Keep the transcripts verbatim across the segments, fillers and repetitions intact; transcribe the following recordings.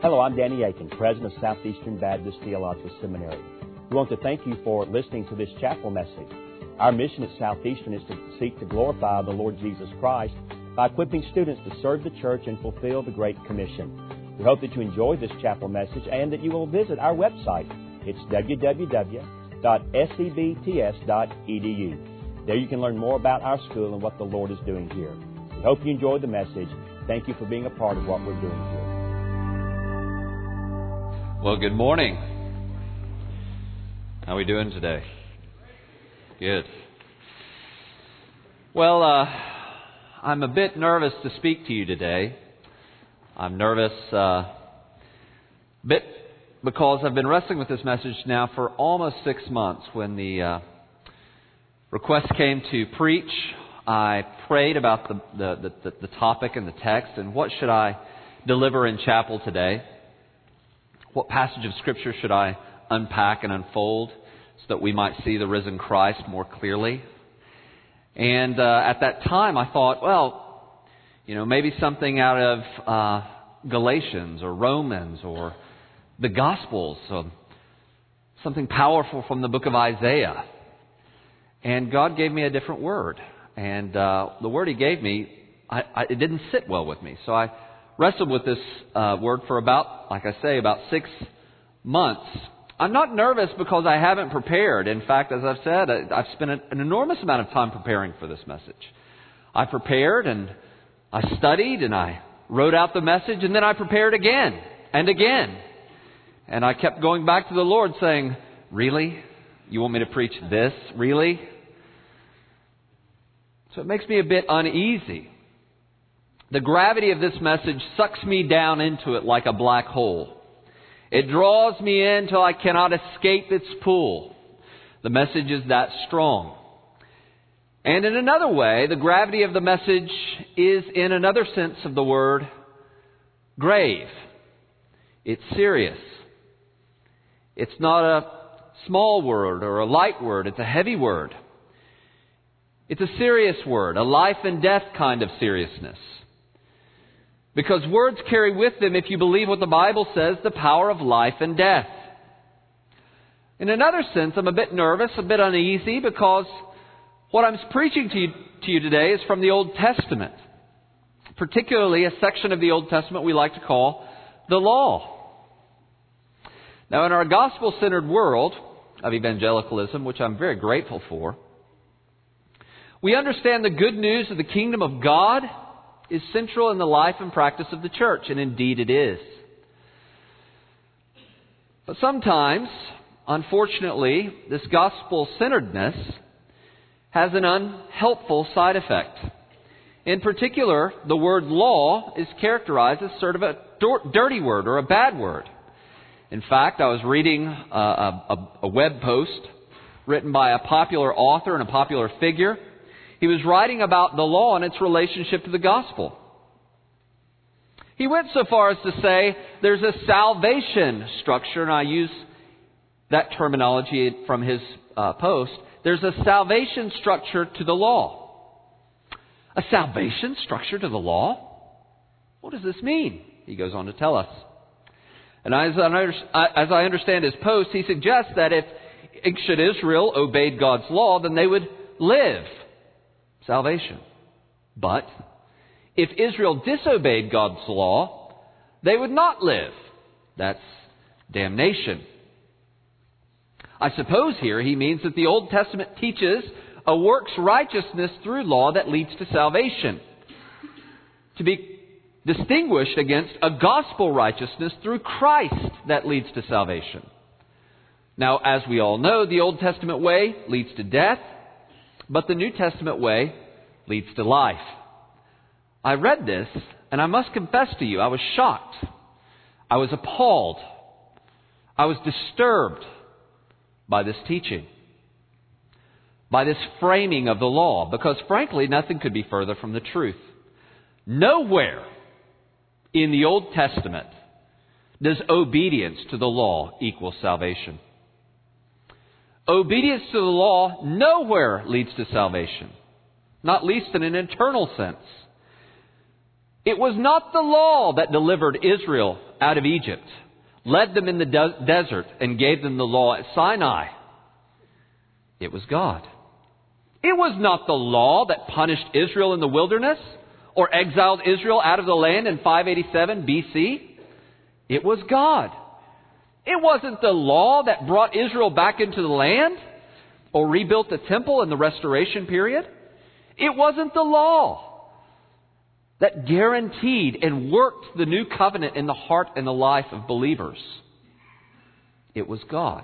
Hello, I'm Danny Aiken, President of Southeastern Baptist Theological Seminary. We want to thank you for listening to this chapel message. Our mission at Southeastern is to seek to glorify the Lord Jesus Christ by equipping students to serve the church and fulfill the Great Commission. We hope that you enjoy this chapel message and that you will visit our website. It's w w w dot s e b t s dot e d u. There you can learn more about our school and what the Lord is doing here. We hope you enjoyed the message. Thank you for being a part of what we're doing here. Well, good morning. How are we doing today? Good. Well, uh, I'm a bit nervous to speak to you today. I'm nervous uh, a bit because I've been wrestling with this message now for almost six months. When the uh, request came to preach, I prayed about the, the, the, the topic and the text and what should I deliver in chapel today. What passage of Scripture should I unpack and unfold so that we might see the risen Christ more clearly? And uh, at that time I thought, well, you know, maybe something out of uh, Galatians or Romans or the Gospels, so something powerful from the book of Isaiah. And God gave me a different word. And uh, the word He gave me, I, I, it didn't sit well with me. So I wrestled with this uh, word for about, like I say, about six months. I'm not nervous because I haven't prepared. In fact, as I've said, I, I've spent an, an enormous amount of time preparing for this message. I prepared and I studied and I wrote out the message and then I prepared again and again. And I kept going back to the Lord saying, really? You want me to preach this? Really? So it makes me a bit uneasy. The gravity of this message sucks me down into it like a black hole. It draws me in till I cannot escape its pull. The message is that strong. And in another way, the gravity of the message is, in another sense of the word, grave. It's serious. It's not a small word or a light word. It's a heavy word. It's a serious word, a life and death kind of seriousness. Because words carry with them, if you believe what the Bible says, the power of life and death. In another sense, I'm a bit nervous, a bit uneasy, because what I'm preaching to you, to you today is from the Old Testament. Particularly a section of the Old Testament we like to call the Law. Now, in our gospel-centered world of evangelicalism, which I'm very grateful for, we understand the good news of the kingdom of God is central in the life and practice of the church, and indeed it is. But sometimes, unfortunately, this gospel-centeredness has an unhelpful side effect. In particular, the word law is characterized as sort of a dirty word or a bad word. In fact, I was reading a, a, a web post written by a popular author and a popular figure. He was writing about the law and its relationship to the gospel. He went so far as to say there's a salvation structure, and I use that terminology from his uh, post. There's a salvation structure to the law. A salvation structure to the law? What does this mean? He goes on to tell us. And as I, as I understand his post, he suggests that if should Israel obeyed God's law, then they would live. Salvation. But if Israel disobeyed God's law, they would not live. That's damnation. I suppose here he means that the Old Testament teaches a works righteousness through law that leads to salvation, to be distinguished against a gospel righteousness through Christ that leads to salvation. Now, as we all know, the Old Testament way leads to death, but the New Testament way leads to life. I read this, and I must confess to you, I was shocked. I was appalled. I was disturbed by this teaching, by this framing of the law, because frankly, nothing could be further from the truth. Nowhere in the Old Testament does obedience to the law equal salvation. Obedience to the law nowhere leads to salvation, not least in an eternal sense. It was not the law that delivered Israel out of Egypt, led them in the de- desert, and gave them the law at Sinai. It was God. It was not the law that punished Israel in the wilderness or exiled Israel out of the land in five eighty-seven B C. It was God. It wasn't the law that brought Israel back into the land or rebuilt the temple in the restoration period. It wasn't the law that guaranteed and worked the new covenant in the heart and the life of believers. It was God.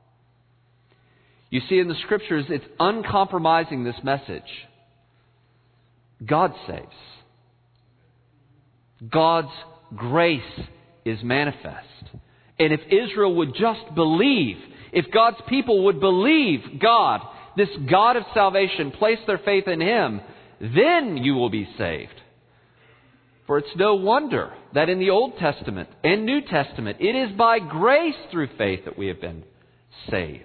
You see, in the Scriptures, it's uncompromising, this message. God saves. God's grace is manifest. And if Israel would just believe, if God's people would believe God, this God of salvation, place their faith in Him, then you will be saved. For it's no wonder that in the Old Testament and New Testament, it is by grace through faith that we have been saved.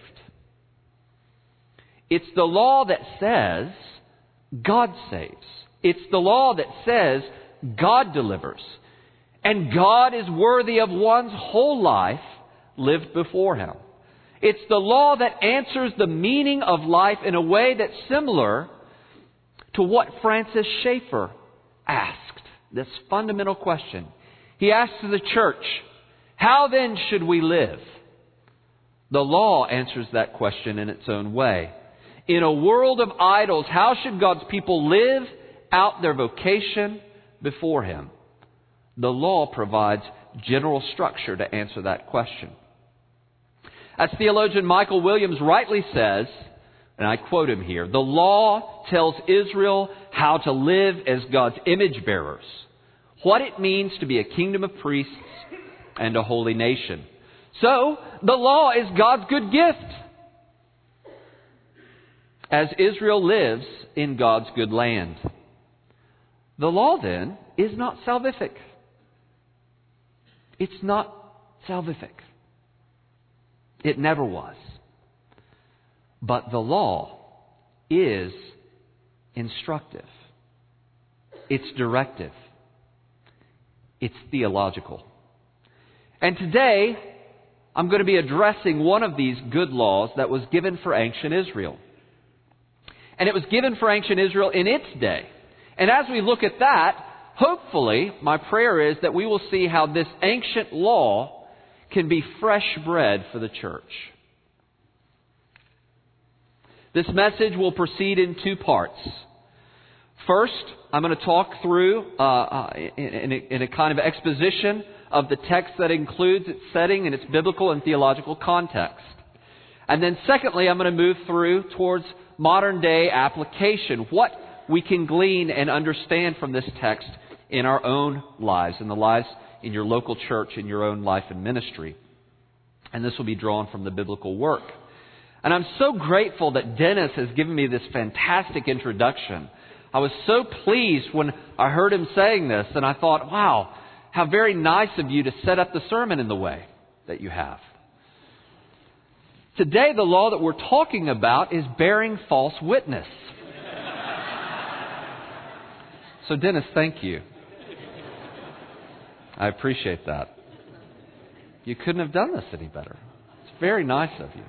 It's the law that says God saves. It's the law that says God delivers. And God is worthy of one's whole life lived before Him. It's the law that answers the meaning of life in a way that's similar to what Francis Schaeffer asked. This fundamental question. He asked the church, how then should we live? The law answers that question in its own way. In a world of idols, how should God's people live out their vocation before Him? The law provides general structure to answer that question. As theologian Michael Williams rightly says, and I quote him here, the law tells Israel how to live as God's image bearers, what it means to be a kingdom of priests and a holy nation. So, the law is God's good gift as Israel lives in God's good land. The law, then, is not salvific. It's not salvific. It never was. But the law is instructive. It's directive. It's theological. And today, I'm going to be addressing one of these good laws that was given for ancient Israel. And it was given for ancient Israel in its day. And as we look at that, hopefully, my prayer is that we will see how this ancient law can be fresh bread for the church. This message will proceed in two parts. First, I'm going to talk through uh, uh, in, in, a, in a kind of exposition of the text that includes its setting and its biblical and theological context. And then secondly, I'm going to move through towards modern day application, what we can glean and understand from this text in our own lives, in the lives in your local church, in your own life and ministry. And this will be drawn from the biblical work. And I'm so grateful that Dennis has given me this fantastic introduction. I was so pleased when I heard him saying this, and I thought, wow, how very nice of you to set up the sermon in the way that you have. Today, the law that we're talking about is bearing false witness. So, Dennis, thank you. I appreciate that. You couldn't have done this any better. It's very nice of you.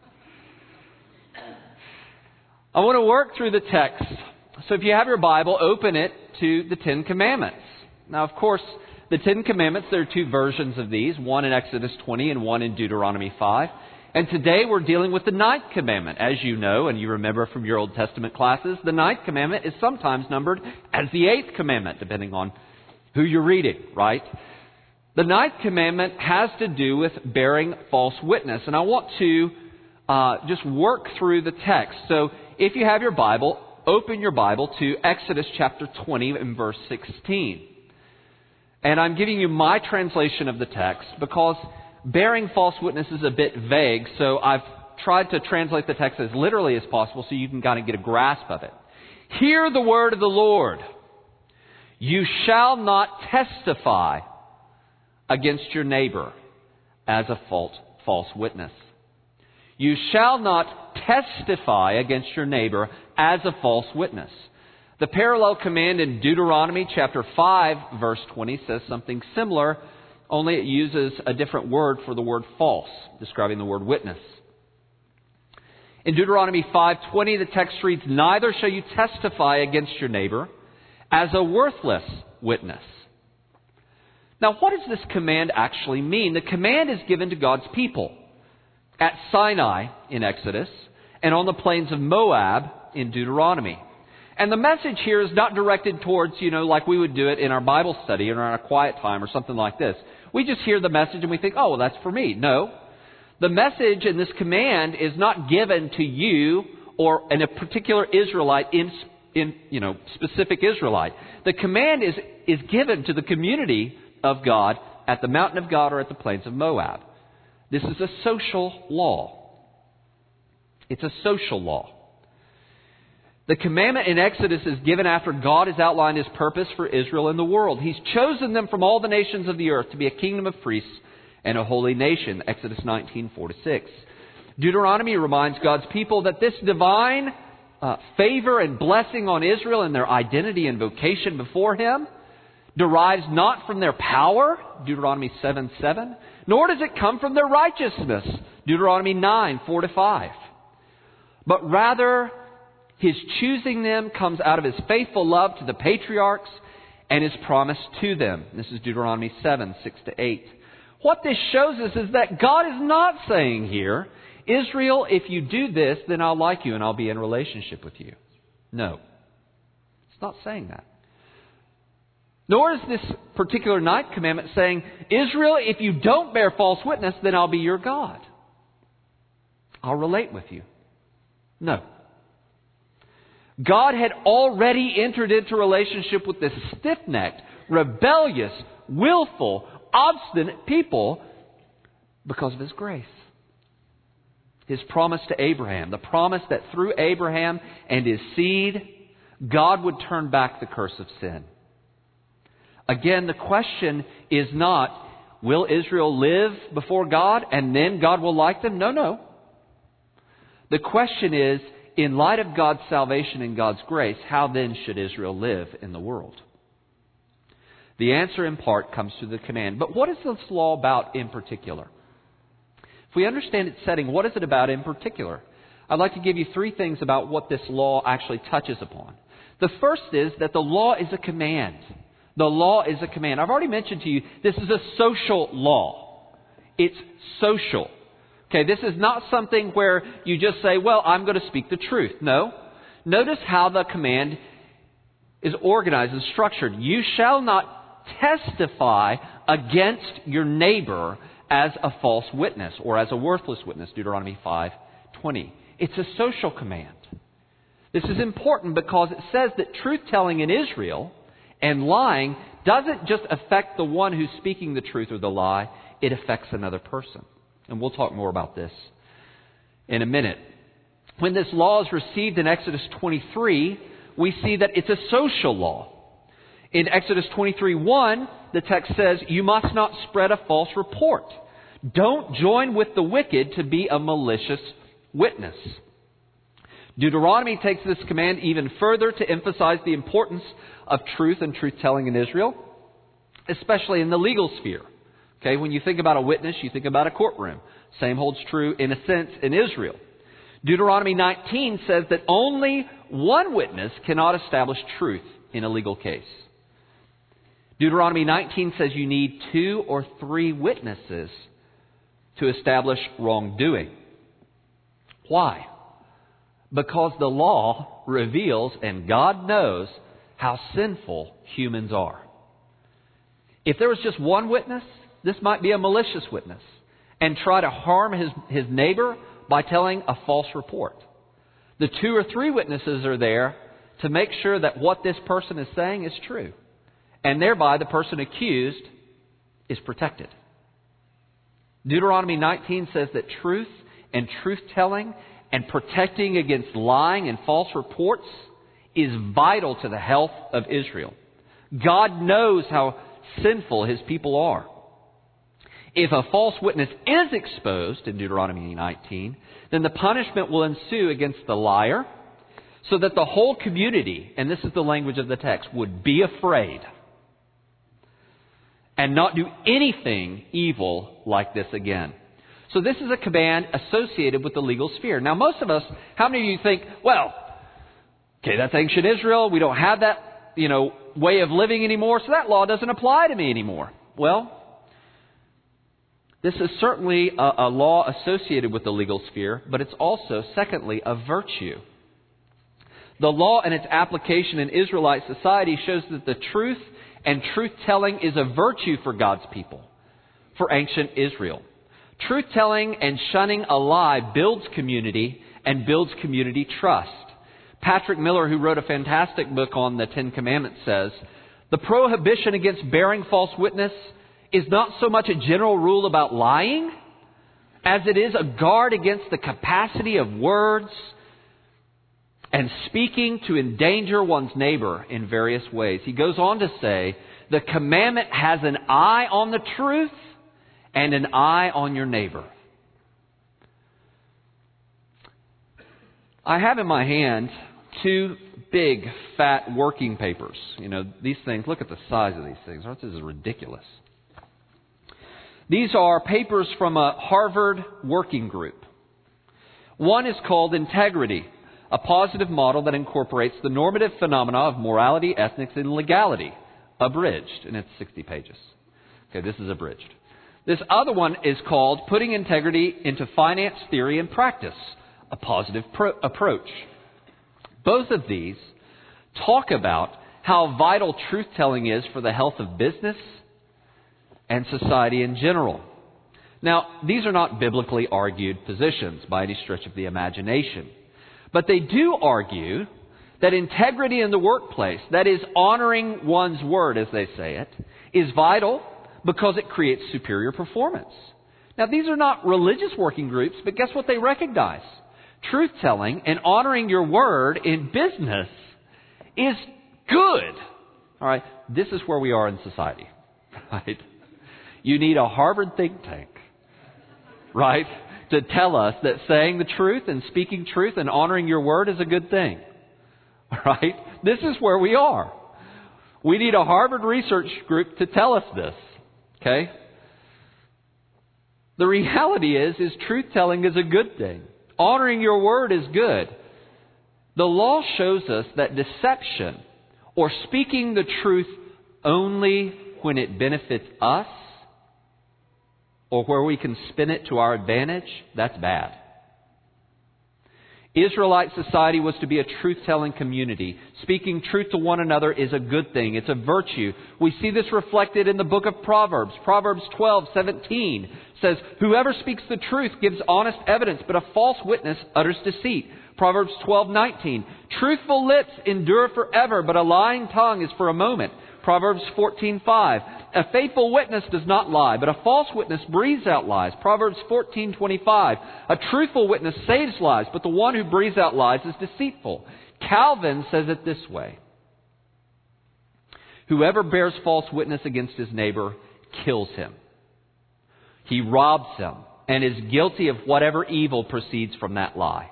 I want to work through the text. So if you have your Bible, open it to the Ten Commandments. Now, of course, the Ten Commandments, there are two versions of these, one in Exodus twenty and one in Deuteronomy five. And today we're dealing with the Ninth Commandment. As you know, and you remember from your Old Testament classes, the Ninth Commandment is sometimes numbered as the Eighth Commandment, depending on who you're reading, right? The Ninth Commandment has to do with bearing false witness. And I want to uh, just work through the text. So if you have your Bible, open your Bible to Exodus chapter twenty and verse sixteen. And I'm giving you my translation of the text because bearing false witness is a bit vague, so I've tried to translate the text as literally as possible so you can kind of get a grasp of it. Hear the word of the Lord. You shall not testify against your neighbor as a false witness. You shall not testify against your neighbor as a false witness. The parallel command in Deuteronomy chapter five, verse twenty says something similar, only it uses a different word for the word false, describing the word witness. In Deuteronomy five twenty, the text reads, "Neither shall you testify against your neighbor as a worthless witness." Now, what does this command actually mean? The command is given to God's people at Sinai in Exodus and on the plains of Moab in Deuteronomy. And the message here is not directed towards, you know, like we would do it in our Bible study or in our quiet time or something like this. We just hear the message and we think, oh, well, that's for me. No. The message in this command is not given to you or in a particular Israelite, in, in you know, specific Israelite. The command is, is given to the community of God at the mountain of God or at the plains of Moab. This is a social law. It's a social law. The commandment in Exodus is given after God has outlined His purpose for Israel in the world. He's chosen them from all the nations of the earth to be a kingdom of priests and a holy nation. Exodus nineteen, four to six. Deuteronomy reminds God's people that this divine uh, favor and blessing on Israel and their identity and vocation before Him derives not from their power, Deuteronomy seven, seven, nor does it come from their righteousness, Deuteronomy nine, four to five. But rather, His choosing them comes out of His faithful love to the patriarchs and His promise to them. This is Deuteronomy seven, six to eight. What this shows us is that God is not saying here, Israel, if you do this, then I'll like you and I'll be in relationship with you. No. It's not saying that. Nor is this particular ninth commandment saying, Israel, if you don't bear false witness, then I'll be your God. I'll relate with you. No. God had already entered into relationship with this stiff-necked, rebellious, willful, obstinate people because of His grace. His promise to Abraham, the promise that through Abraham and his seed, God would turn back the curse of sin. Again, the question is not, will Israel live before God and then God will like them? No, no. The question is, in light of God's salvation and God's grace, how then should Israel live in the world? The answer in part comes through the command. But what is this law about in particular? If we understand its setting, what is it about in particular? I'd like to give you three things about what this law actually touches upon. The first is that the law is a command. The law is a command. I've already mentioned to you, this is a social law. It's social. Okay, this is not something where you just say, well, I'm going to speak the truth. No. Notice how the command is organized and structured. You shall not testify against your neighbor as a false witness or as a worthless witness, Deuteronomy five twenty. It's a social command. This is important because it says that truth-telling in Israel and lying doesn't just affect the one who's speaking the truth or the lie, it affects another person. And we'll talk more about this in a minute. When this law is received in Exodus twenty-three, we see that it's a social law. In Exodus twenty-three, one, the text says, you must not spread a false report. Don't join with the wicked to be a malicious witness. Deuteronomy takes this command even further to emphasize the importance of truth and truth-telling in Israel, especially in the legal sphere. Okay, when you think about a witness, you think about a courtroom. Same holds true, in a sense, in Israel. Deuteronomy nineteen says that only one witness cannot establish truth in a legal case. Deuteronomy nineteen says you need two or three witnesses to establish wrongdoing. Why? Because the law reveals, and God knows, how sinful humans are. If there was just one witness, this might be a malicious witness and try to harm his, his neighbor by telling a false report. The two or three witnesses are there to make sure that what this person is saying is true. And thereby the person accused is protected. Deuteronomy nineteen says that truth and truth-telling and protecting against lying and false reports is vital to the health of Israel. God knows how sinful His people are. If a false witness is exposed in Deuteronomy nineteen, then the punishment will ensue against the liar. so that the whole community, and this is the language of the text, would be afraid and not do anything evil like this again. So this is a command associated with the legal sphere. Now, most of us, how many of you think, well, okay, that's ancient Israel. We don't have that, you know, way of living anymore, so that law doesn't apply to me anymore. Well, this is certainly a, a law associated with the legal sphere, but it's also, secondly, a virtue. The law and its application in Israelite society shows that the truth and truth-telling is a virtue for God's people, for ancient Israel. Truth-telling and shunning a lie builds community and builds community trust. Patrick Miller, who wrote a fantastic book on the Ten Commandments, says, the prohibition against bearing false witness is not so much a general rule about lying as it is a guard against the capacity of words and speaking to endanger one's neighbor in various ways. He goes on to say, the commandment has an eye on the truth and an eye on your neighbor. I have in my hand two big, fat working papers. You know, these things, look at the size of these things. This is ridiculous. These are papers from a Harvard working group. One is called Integrity, a positive model that incorporates the normative phenomena of morality, ethics, and legality. Abridged, and it's sixty pages. Okay, this is abridged. This other one is called Putting Integrity into Finance Theory and Practice, a positive pro- approach. Both of these talk about how vital truth-telling is for the health of business and society in general. Now, these are not biblically argued positions by any stretch of the imagination. But they do argue that integrity in the workplace, that is honoring one's word, as they say it, is vital because it creates superior performance. Now, these are not religious working groups, but guess what they recognize? Truth-telling and honoring your word in business is good. All right, this is where we are in society, right? You need a Harvard think tank, right, to tell us that saying the truth and speaking truth and honoring your word is a good thing. Right? This is where we are. We need a Harvard research group to tell us this. Okay? The reality is, is truth-telling is a good thing. Honoring your word is good. The law shows us that deception or speaking the truth only when it benefits us or where we can spin it to our advantage, that's bad. Israelite society was to be a truth-telling community. Speaking truth to one another is a good thing. It's a virtue. We see this reflected in the book of Proverbs. Proverbs twelve seventeen says, whoever speaks the truth gives honest evidence, but a false witness utters deceit. Proverbs twelve nineteen, truthful lips endure forever, but a lying tongue is for a moment. Proverbs fourteen five, a faithful witness does not lie, but a false witness breathes out lies. Proverbs fourteen twenty-five, a truthful witness saves lies, but the one who breathes out lies is deceitful. Calvin says it this way, whoever bears false witness against his neighbor kills him. He robs him and is guilty of whatever evil proceeds from that lie.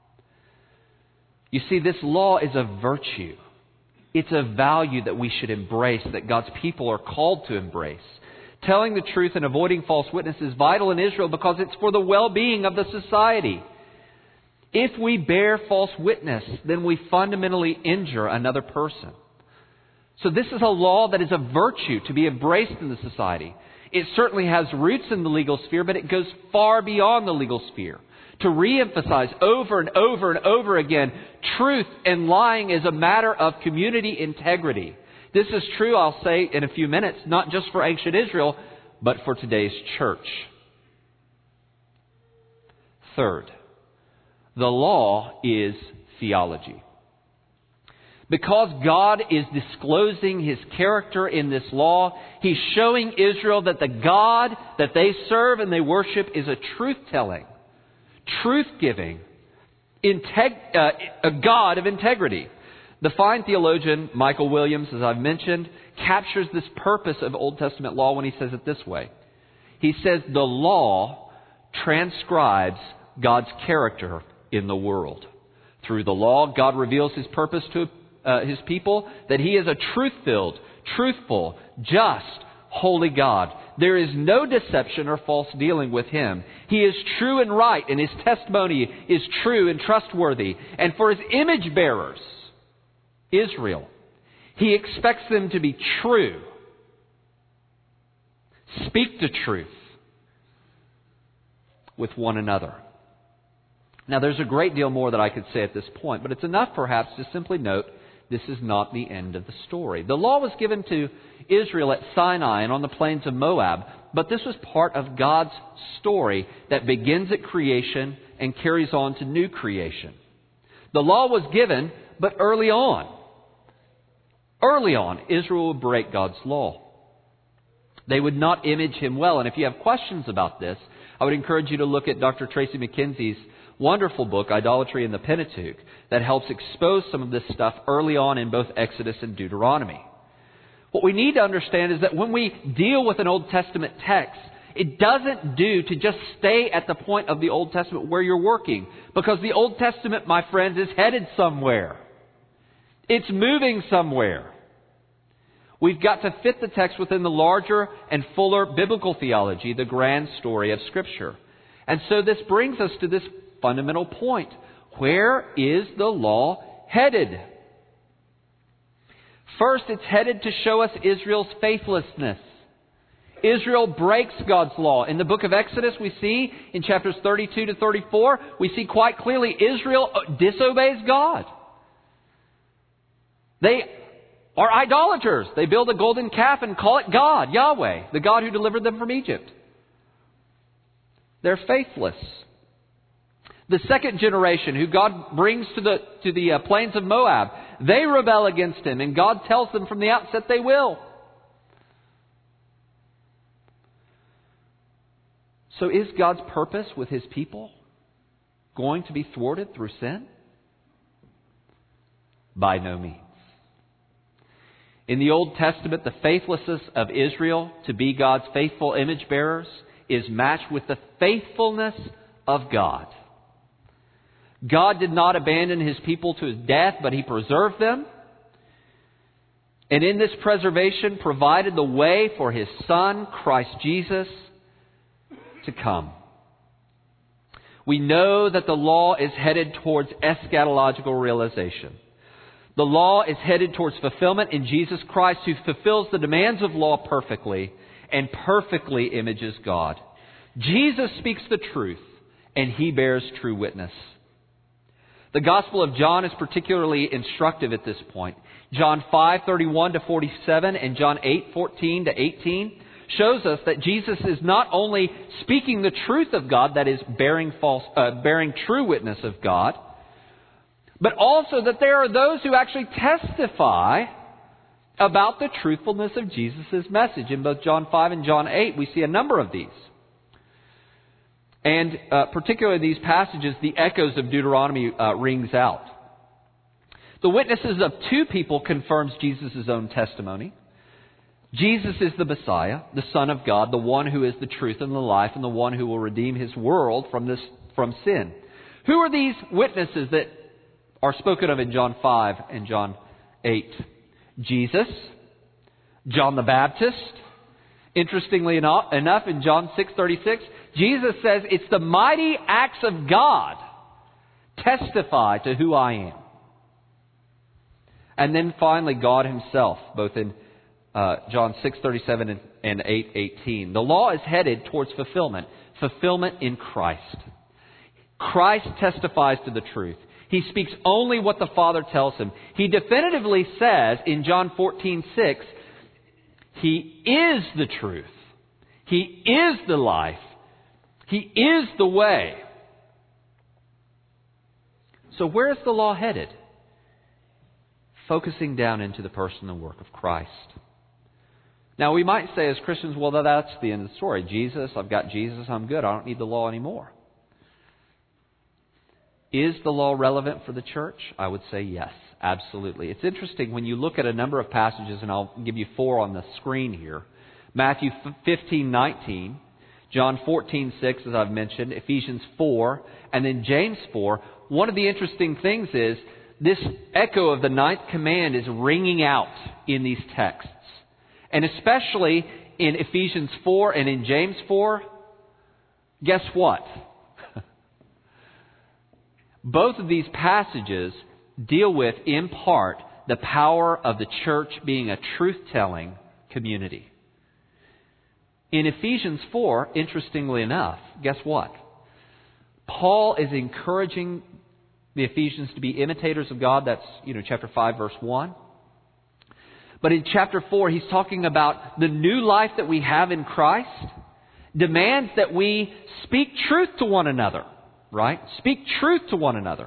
You see, this law is a virtue. It's a value that we should embrace, that God's people are called to embrace. Telling the truth and avoiding false witness is vital in Israel because it's for the well-being of the society. If we bear false witness, then we fundamentally injure another person. So this is a law that is a virtue to be embraced in the society. It certainly has roots in the legal sphere, but it goes far beyond the legal sphere. To reemphasize over and over and over again, truth and lying is a matter of community integrity. This is true, I'll say in a few minutes, not just for ancient Israel, but for today's church. Third, the law is theology. Because God is disclosing His character in this law, He's showing Israel that the God that they serve and they worship is a truth-telling, truth-giving, integ- uh, a God of integrity. The fine theologian Michael Williams, as I've mentioned, captures this purpose of Old Testament law when he says it this way. He says the law transcribes God's character in the world. Through the law, God reveals His purpose to uh, His people, that He is a truth-filled, truthful, just, holy God. There is no deception or false dealing with Him. He is true and right, and His testimony is true and trustworthy. And for His image bearers, Israel, He expects them to be true. Speak the truth with one another. Now, there's a great deal more that I could say at this point, but it's enough perhaps to simply note this is not the end of the story. The law was given to Israel at Sinai and on the plains of Moab, but this was part of God's story that begins at creation and carries on to new creation. The law was given, but early on. Early on, Israel would break God's law. They would not image Him well. And if you have questions about this, I would encourage you to look at Doctor Tracy McKenzie's wonderful book, Idolatry in the Pentateuch, that helps expose some of this stuff early on in both Exodus and Deuteronomy. What we need to understand is that when we deal with an Old Testament text, it doesn't do to just stay at the point of the Old Testament where you're working, because the Old Testament, my friends, is headed somewhere. It's moving somewhere. We've got to fit the text within the larger and fuller biblical theology, the grand story of Scripture. And so this brings us to this fundamental point. Where is the law headed? First, it's headed to show us Israel's faithlessness. Israel breaks God's law. In the book of Exodus, we see in chapters thirty-two to thirty-four, we see quite clearly Israel disobeys God. They are idolaters. They build a golden calf and call it God, Yahweh, the God who delivered them from Egypt. They're faithless. The second generation, who God brings to the to the uh, plains of Moab, they rebel against Him, and God tells them from the outset they will. So is God's purpose with His people going to be thwarted through sin? By no means. In the Old Testament, the faithlessness of Israel to be God's faithful image bearers is matched with the faithfulness of God. God did not abandon His people to His death, but He preserved them. And in this preservation provided the way for His Son, Christ Jesus, to come. We know that the law is headed towards eschatological realization. The law is headed towards fulfillment in Jesus Christ, who fulfills the demands of law perfectly and perfectly images God. Jesus speaks the truth, and He bears true witness. The Gospel of John is particularly instructive at this point. John five, thirty-one to forty-seven and John eight, fourteen to eighteen shows us that Jesus is not only speaking the truth of God, that is, bearing false, uh, bearing true witness of God, but also that there are those who actually testify about the truthfulness of Jesus' message. In both John five and John eight, we see a number of these. And uh, particularly in these passages, the echoes of Deuteronomy uh, rings out. The witnesses of two people confirms Jesus' own testimony. Jesus is the Messiah, the Son of God, the one who is the truth and the life, and the one who will redeem His world from this from sin. Who are these witnesses that are spoken of in John five and John eight? Jesus, John the Baptist. Interestingly enough, in John six thirty-six, Jesus says, "It's the mighty acts of God testify to who I am." And then finally, God Himself, both in uh, John six thirty-seven and, and eight eighteen. The law is headed towards fulfillment, fulfillment in Christ. Christ testifies to the truth. He speaks only what the Father tells Him. He definitively says in John fourteen six, He is the truth. He is the life. He is the way. So where is the law headed? Focusing down into the person and work of Christ. Now we might say as Christians, well, that's the end of the story. Jesus, I've got Jesus, I'm good. I don't need the law anymore. Is the law relevant for the church? I would say yes, absolutely. It's interesting when you look at a number of passages, and I'll give you four on the screen here. Matthew fifteen nineteen, John fourteen six, as I've mentioned, Ephesians four, and then James four. One of the interesting things is this echo of the ninth command is ringing out in these texts. And especially in Ephesians four and in James four, guess what? Both of these passages deal with, in part, the power of the church being a truth-telling community. In Ephesians four, interestingly enough, guess what? Paul is encouraging the Ephesians to be imitators of God. That's, you know, chapter five, verse one. But in chapter four, he's talking about the new life that we have in Christ demands that we speak truth to one another, right? Speak truth to one another.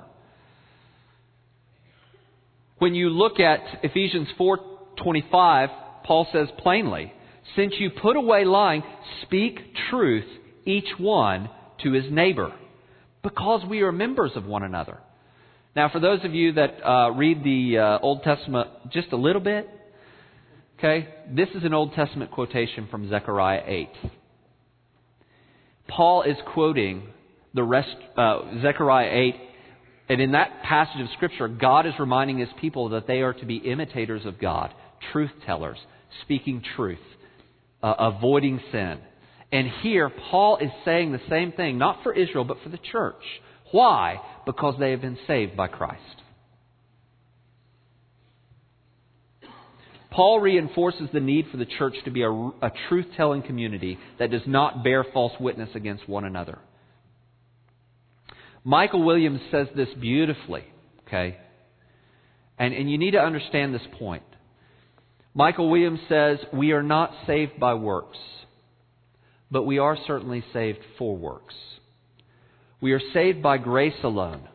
When you look at Ephesians four twenty-five, Paul says plainly, since you put away lying, speak truth, each one to his neighbor, because we are members of one another. Now, for those of you that uh, read the uh, Old Testament just a little bit, okay, this is an Old Testament quotation from Zechariah eight. Paul is quoting the rest, uh, Zechariah eight, and in that passage of Scripture, God is reminding His people that they are to be imitators of God, truth tellers, speaking truth, uh, avoiding sin. And here, Paul is saying the same thing, not for Israel, but for the church. Why? Because they have been saved by Christ. Paul reinforces the need for the church to be a, a truth-telling community that does not bear false witness against one another. Michael Williams says this beautifully, okay? And, and you need to understand this point. Michael Williams says, we are not saved by works, but we are certainly saved for works. We are saved by grace alone.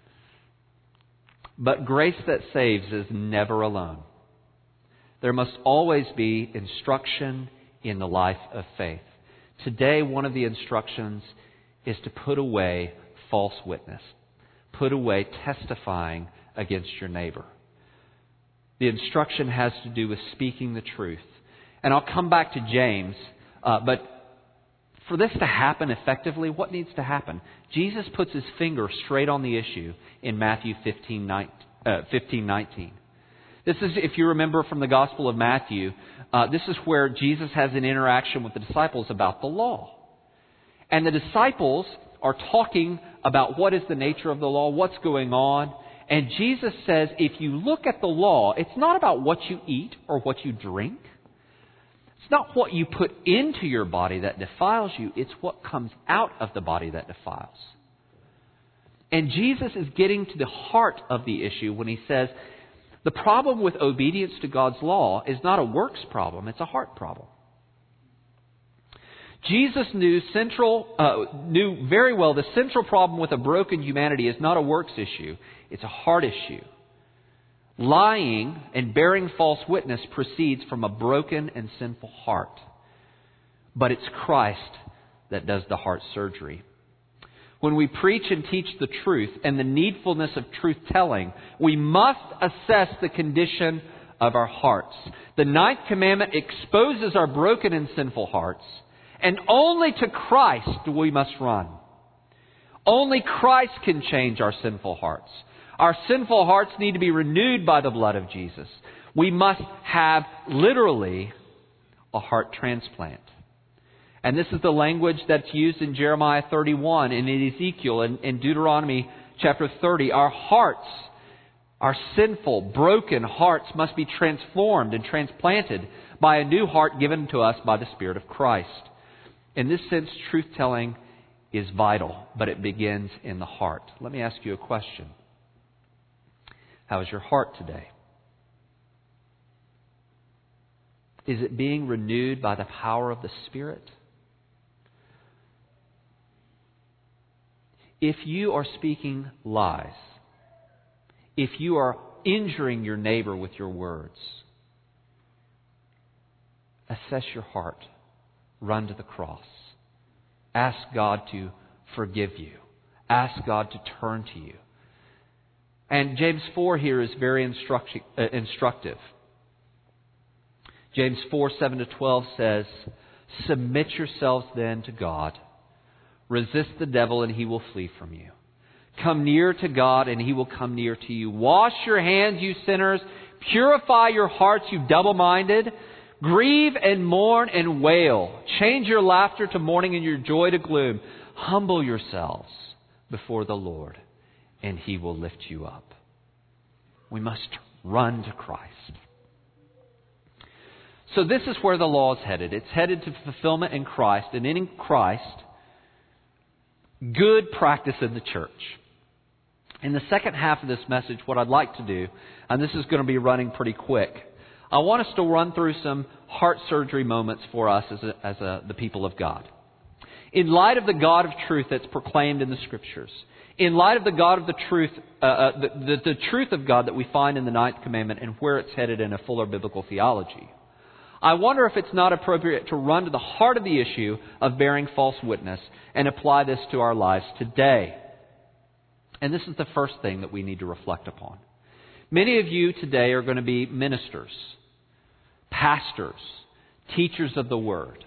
But grace that saves is never alone. There must always be instruction in the life of faith. Today, one of the instructions is to put away false witness. Put away testifying against your neighbor. The instruction has to do with speaking the truth. And I'll come back to James, uh, but for this to happen effectively, what needs to happen? Jesus puts His finger straight on the issue in Matthew fifteen nineteen. This is, if you remember from the Gospel of Matthew, uh, this is where Jesus has an interaction with the disciples about the law. And the disciples are talking about what is the nature of the law, what's going on. And Jesus says, if you look at the law, it's not about what you eat or what you drink. It's not what you put into your body that defiles you. It's what comes out of the body that defiles. And Jesus is getting to the heart of the issue when He says, the problem with obedience to God's law is not a works problem, it's a heart problem. Jesus knew central, uh, knew very well the central problem with a broken humanity is not a works issue, it's a heart issue. Lying and bearing false witness proceeds from a broken and sinful heart. But it's Christ that does the heart surgery. When we preach and teach the truth and the needfulness of truth-telling, we must assess the condition of our hearts. The ninth commandment exposes our broken and sinful hearts, and only to Christ we must run. Only Christ can change our sinful hearts. Our sinful hearts need to be renewed by the blood of Jesus. We must have, literally, a heart transplant. And this is the language that's used in Jeremiah thirty-one and in Ezekiel and in Deuteronomy chapter thirty. Our hearts, our sinful, broken hearts must be transformed and transplanted by a new heart given to us by the Spirit of Christ. In this sense, truth-telling is vital, but it begins in the heart. Let me ask you a question. How is your heart today? Is it being renewed by the power of the Spirit? If you are speaking lies, if you are injuring your neighbor with your words, assess your heart. Run to the cross. Ask God to forgive you. Ask God to turn to you. And James four here is very instructi- uh, instructive. James four, seven to twelve says, Submit yourselves then to God. Resist the devil and he will flee from you. Come near to God and he will come near to you. Wash your hands, you sinners. Purify your hearts, you double-minded. Grieve and mourn and wail. Change your laughter to mourning and your joy to gloom. Humble yourselves before the Lord and he will lift you up. We must run to Christ. So this is where the law is headed. It's headed to fulfillment in Christ, and in Christ, good practice in the church. In the second half of this message, what I'd like to do, and this is going to be running pretty quick, I want us to run through some heart surgery moments for us as, a, as a, the people of God. In light of the God of truth that's proclaimed in the Scriptures, in light of the God of the truth, uh, uh, the, the, the truth of God that we find in the Ninth Commandment and where it's headed in a fuller biblical theology, I wonder if it's not appropriate to run to the heart of the issue of bearing false witness and apply this to our lives today. And this is the first thing that we need to reflect upon. Many of you today are going to be ministers, pastors, teachers of the Word.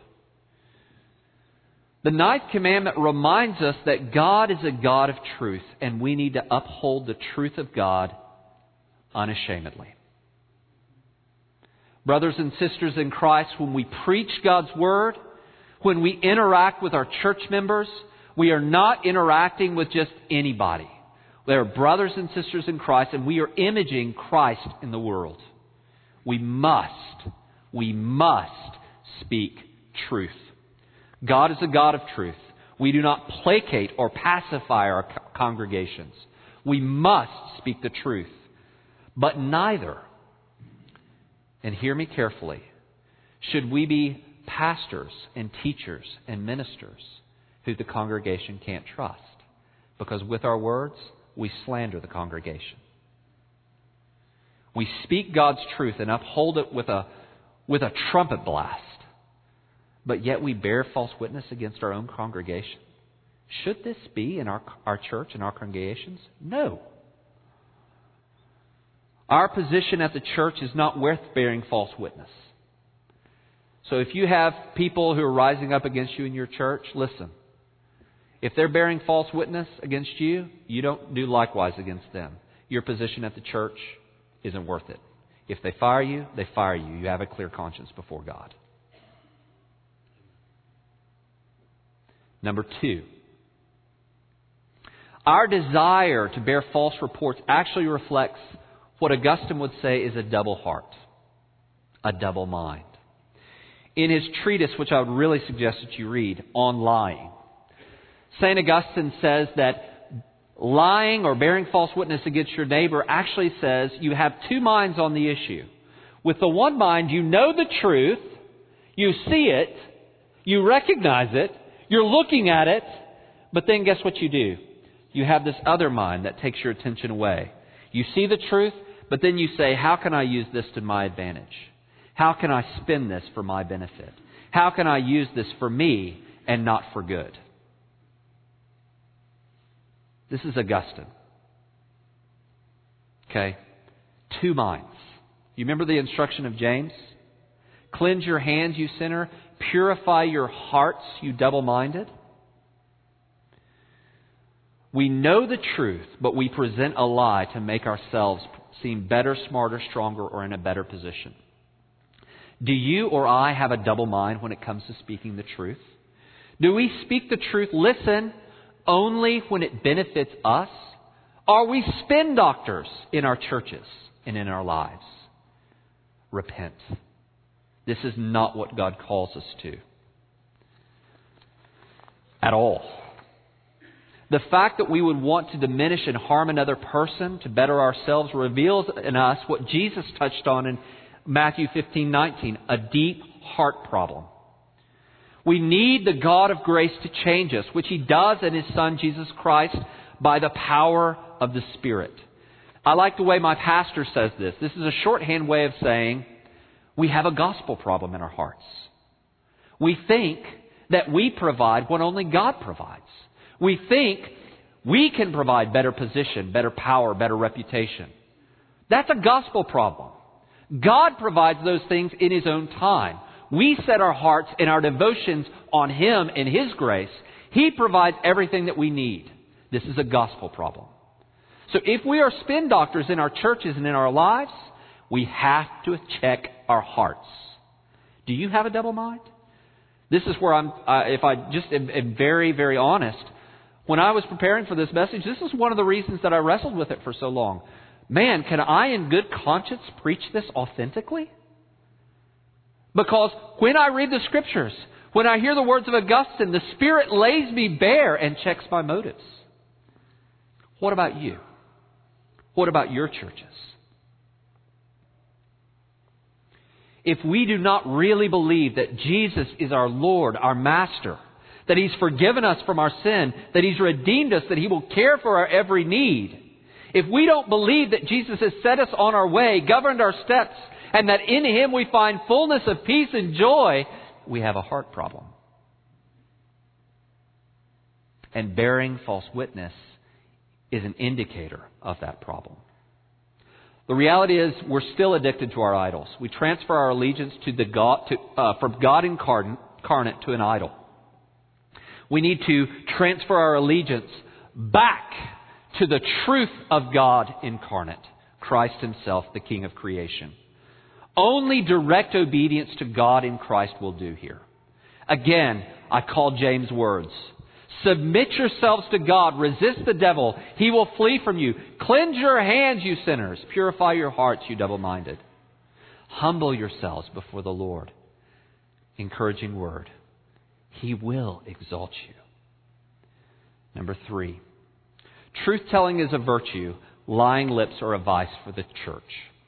The Ninth Commandment reminds us that God is a God of truth, and we need to uphold the truth of God unashamedly. Brothers and sisters in Christ, when we preach God's Word, when we interact with our church members, we are not interacting with just anybody. They are brothers and sisters in Christ, and we are imaging Christ in the world. We must, we must speak truth. God is a God of truth. We do not placate or pacify our congregations. We must speak the truth. But neither, and hear me carefully, should we be pastors and teachers and ministers who the congregation can't trust. Because with our words, we slander the congregation. We speak God's truth and uphold it with a, with a trumpet blast. But yet we bear false witness against our own congregation. Should this be in our, our church and our congregations? No. Our position at the church is not worth bearing false witness. So if you have people who are rising up against you in your church, listen. If they're bearing false witness against you, you don't do likewise against them. Your position at the church isn't worth it. If they fire you, they fire you. You have a clear conscience before God. Number two, our desire to bear false reports actually reflects what Augustine would say is a double heart, a double mind. In his treatise, which I would really suggest that you read, On Lying, Saint Augustine says that lying or bearing false witness against your neighbor actually says you have two minds on the issue. With the one mind, you know the truth, you see it, you recognize it, you're looking at it, but then guess what you do? You have this other mind that takes your attention away. You see the truth, but then you say, how can I use this to my advantage? How can I spin this for my benefit? How can I use this for me and not for good? This is Augustine. Okay? Two minds. You remember the instruction of James? Cleanse your hands, you sinner. Purify your hearts, you double-minded. We know the truth, but we present a lie to make ourselves seem better, smarter, stronger, or in a better position. Do you or I have a double mind when it comes to speaking the truth? Do we speak the truth, listen, only when it benefits us? Are we spin doctors in our churches and in our lives? Repent. This is not what God calls us to. At all. The fact that we would want to diminish and harm another person to better ourselves reveals in us what Jesus touched on in Matthew fifteen nineteen, a deep heart problem. We need the God of grace to change us, which He does in His Son Jesus Christ by the power of the Spirit. I like the way my pastor says this. This is a shorthand way of saying we have a gospel problem in our hearts. We think that we provide what only God provides. We think we can provide better position, better power, better reputation. That's a gospel problem. God provides those things in His own time. We set our hearts and our devotions on Him and His grace. He provides everything that we need. This is a gospel problem. So if we are spin doctors in our churches and in our lives, we have to check our hearts. Do you have a double mind? This is where I'm, uh, if I just am, am very, very honest, when I was preparing for this message, this is one of the reasons that I wrestled with it for so long. Man, can I in good conscience preach this authentically? Because when I read the Scriptures, when I hear the words of Augustine, the Spirit lays me bare and checks my motives. What about you? What about your churches? If we do not really believe that Jesus is our Lord, our Master, that He's forgiven us from our sin, that He's redeemed us, that He will care for our every need, if we don't believe that Jesus has set us on our way, governed our steps, and that in Him we find fullness of peace and joy, we have a heart problem. And bearing false witness is an indicator of that problem. The reality is we're still addicted to our idols. We transfer our allegiance to the God, to, uh, from God incarnate, incarnate to an idol. We need to transfer our allegiance back to the truth of God incarnate, Christ Himself, the King of creation. Only direct obedience to God in Christ will do here. Again, I call James' words. Submit yourselves to God. Resist the devil. He will flee from you. Cleanse your hands, you sinners. Purify your hearts, you double-minded. Humble yourselves before the Lord. Encouraging word. He will exalt you. Number three. Truth-telling is a virtue. Lying lips are a vice for the church.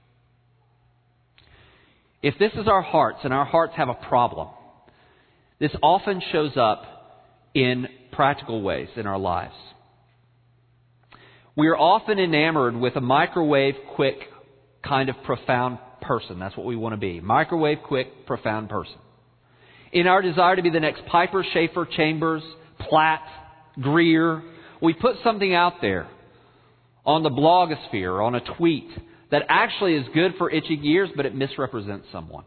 If this is our hearts and our hearts have a problem, this often shows up in practical ways in our lives. We are often enamored with a microwave quick kind of profound person. That's what we want to be. Microwave quick, profound person. In our desire to be the next Piper, Schaefer, Chambers, Platt, Greer, we put something out there on the blogosphere or on a tweet that actually is good for itching ears, but it misrepresents someone.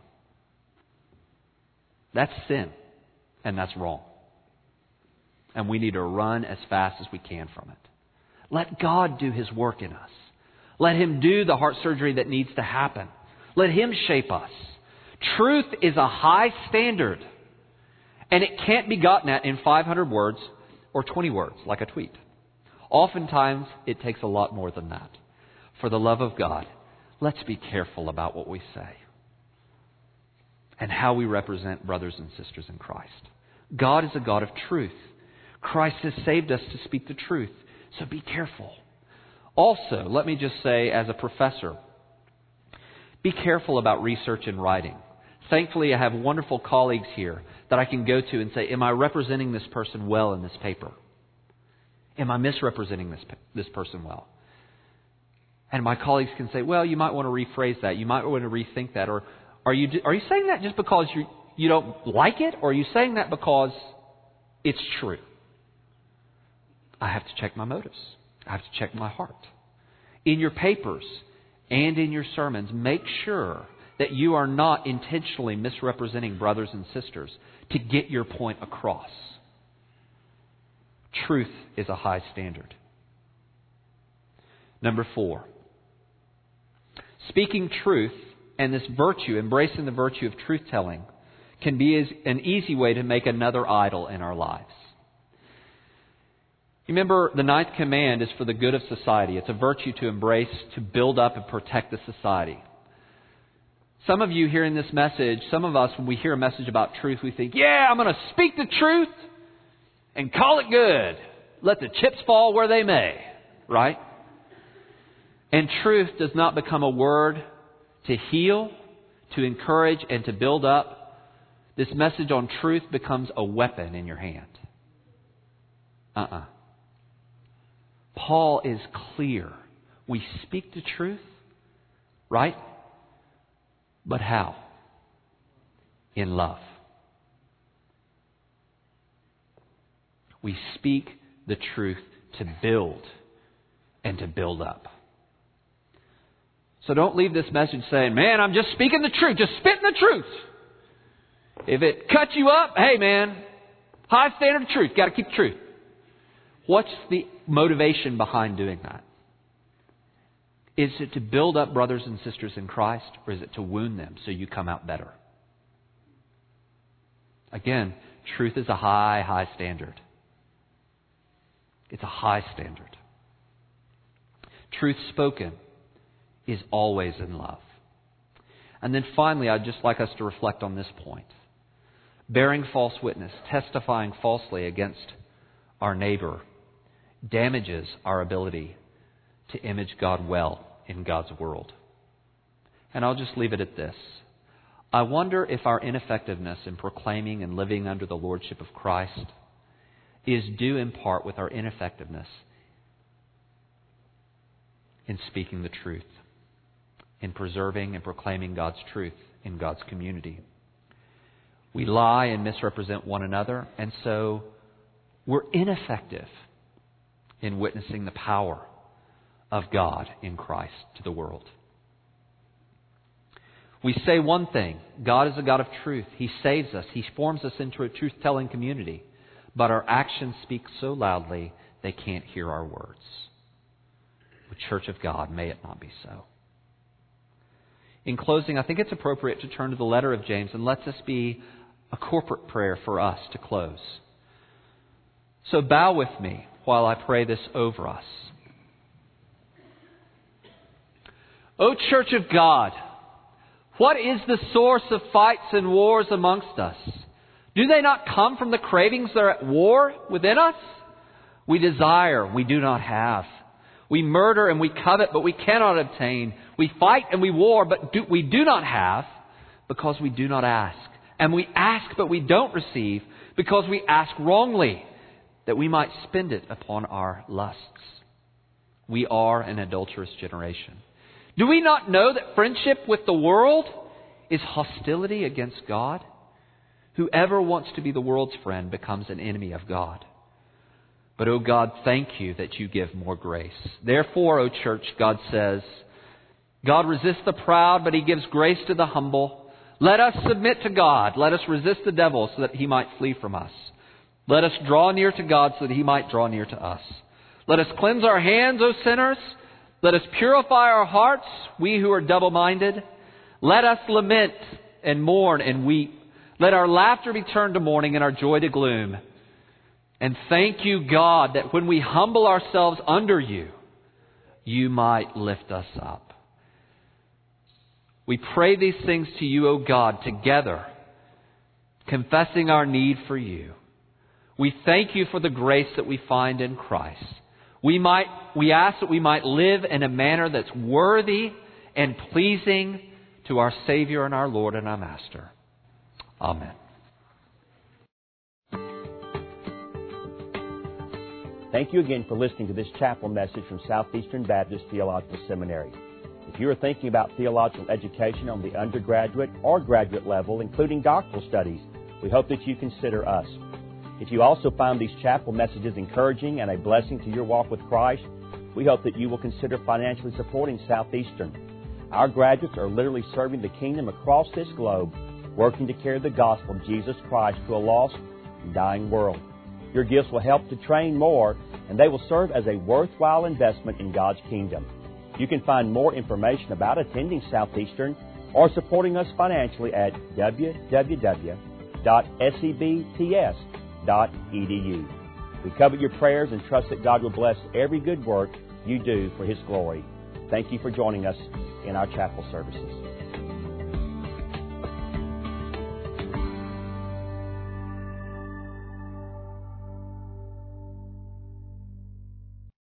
That's sin, and that's wrong. And we need to run as fast as we can from it. Let God do His work in us. Let Him do the heart surgery that needs to happen. Let Him shape us. Truth is a high standard, and it can't be gotten at in five hundred words or twenty words, like a tweet. Oftentimes, it takes a lot more than that. For the love of God, let's be careful about what we say and how we represent brothers and sisters in Christ. God is a God of truth. Christ has saved us to speak the truth. So be careful. Also, let me just say as a professor, be careful about research and writing. Thankfully, I have wonderful colleagues here that I can go to and say, am I representing this person well in this paper? Am I misrepresenting this, this person well? And my colleagues can say, well, you might want to rephrase that. You might want to rethink that. Or are you, are you saying that just because you, you don't like it? Or are you saying that because it's true? I have to check my motives. I have to check my heart. In your papers and in your sermons, make sure that you are not intentionally misrepresenting brothers and sisters to get your point across. Truth is a high standard. Number four. Speaking truth and this virtue, embracing the virtue of truth-telling, can be an easy way to make another idol in our lives. Remember, the ninth command is for the good of society. It's a virtue to embrace, to build up and protect the society. Some of you hearing this message, some of us, when we hear a message about truth, we think, yeah, I'm going to speak the truth and call it good. Let the chips fall where they may. Right? And truth does not become a word to heal, to encourage, and to build up. This message on truth becomes a weapon in your hand. Uh-uh. Paul is clear. We speak the truth, right? But how? In love. We speak the truth to build and to build up. So don't leave this message saying, man, I'm just speaking the truth. Just spitting the truth. If it cuts you up, hey man, high standard of truth. Got to keep the truth. What's the motivation behind doing that? Is it to build up brothers and sisters in Christ, or is it to wound them so you come out better? Again, truth is a high, high standard. It's a high standard. Truth spoken is always in love. And then finally, I'd just like us to reflect on this point. Bearing false witness, testifying falsely against our neighbor, damages our ability to image God well in God's world. And I'll just leave it at this. I wonder if our ineffectiveness in proclaiming and living under the lordship of Christ is due in part with our ineffectiveness in speaking the truth, in preserving and proclaiming God's truth in God's community. We lie and misrepresent one another, and so we're ineffective in witnessing the power of God in Christ to the world. We say one thing, God is a God of truth. He saves us. He forms us into a truth-telling community. But our actions speak so loudly they can't hear our words. The Church of God, may it not be so. In closing, I think it's appropriate to turn to the letter of James, and let this be a corporate prayer for us to close. So bow with me while I pray this over us. O Church of God, what is the source of fights and wars amongst us? Do they not come from the cravings that are at war within us? We desire, we do not have. We murder and we covet, but we cannot obtain. We fight and we war, but do, we do not have because we do not ask. And we ask, but we don't receive because we ask wrongly, that we might spend it upon our lusts. We are an adulterous generation. Do we not know that friendship with the world is hostility against God? Whoever wants to be the world's friend becomes an enemy of God. But, O God, thank you that you give more grace. Therefore, O church, God says, God resists the proud, but He gives grace to the humble. Let us submit to God. Let us resist the devil so that he might flee from us. Let us draw near to God so that He might draw near to us. Let us cleanse our hands, O sinners. Let us purify our hearts, we who are double-minded. Let us lament and mourn and weep. Let our laughter be turned to mourning and our joy to gloom. And thank you, God, that when we humble ourselves under you, you might lift us up. We pray these things to you, O God, together, confessing our need for you. We thank you for the grace that we find in Christ. We might, we ask that we might live in a manner that's worthy and pleasing to our Savior and our Lord and our Master. Amen. Thank you again for listening to this chapel message from Southeastern Baptist Theological Seminary. If you are thinking about theological education on the undergraduate or graduate level, including doctoral studies, we hope that you consider us. If you also find these chapel messages encouraging and a blessing to your walk with Christ, we hope that you will consider financially supporting Southeastern. Our graduates are literally serving the kingdom across this globe, working to carry the gospel of Jesus Christ to a lost and dying world. Your gifts will help to train more, and they will serve as a worthwhile investment in God's kingdom. You can find more information about attending Southeastern or supporting us financially at w w w dot sebts dot e d u. We covet your prayers and trust that God will bless every good work you do for His glory. Thank you for joining us in our chapel services.